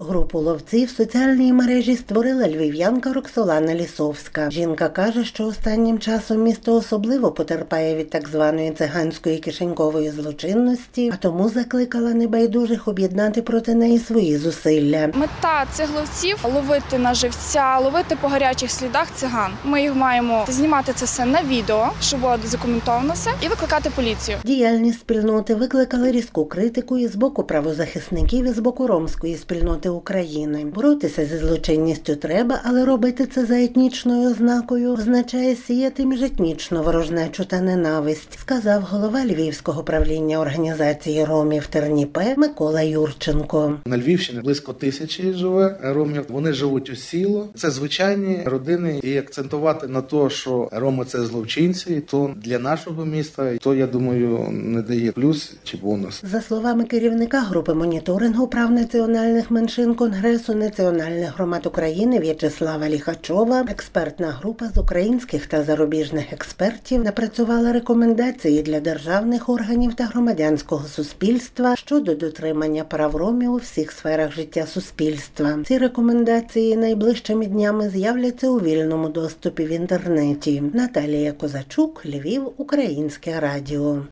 Групу ловців в соціальній мережі створила львів'янка Роксолана Лісовська. Жінка каже, що останнім часом місто особливо потерпає від так званої циганської кишенькової злочинності, а тому закликала небайдужих об'єднати проти неї свої зусилля. Мета цих ловців – ловити на живця, ловити по гарячих слідах циган. Ми їх маємо знімати це все на відео, щоб було задокументовано все, і викликати поліцію. Діяльність спільноти викликала різку критику і з боку правозахисників, і з боку ромської спільноти України. Боротися зі злочинністю треба, але робити це за етнічною ознакою означає сіяти міжетнічну ворожнечу та ненависть, сказав голова Львівського правління організації ромів Терніпе Микола Юрченко. На Львівщині близько 1000 живе ромів. Вони живуть у сіло. Це звичайні родини. І акцентувати на те, що роми – це злочинці, то для нашого міста, то, я думаю, не дає плюс чи бонус. За словами керівника групи моніторингу прав національних меншин Конгресу національних громад України В'ячеслава Ліхачова, експертна група з українських та зарубіжних експертів напрацювала рекомендації для державних органів та громадянського суспільства щодо дотримання прав ромів у всіх сферах життя суспільства. Ці рекомендації найближчими днями з'являться у вільному доступі в інтернеті. Наталія Козачук, Львів, Українське радіо.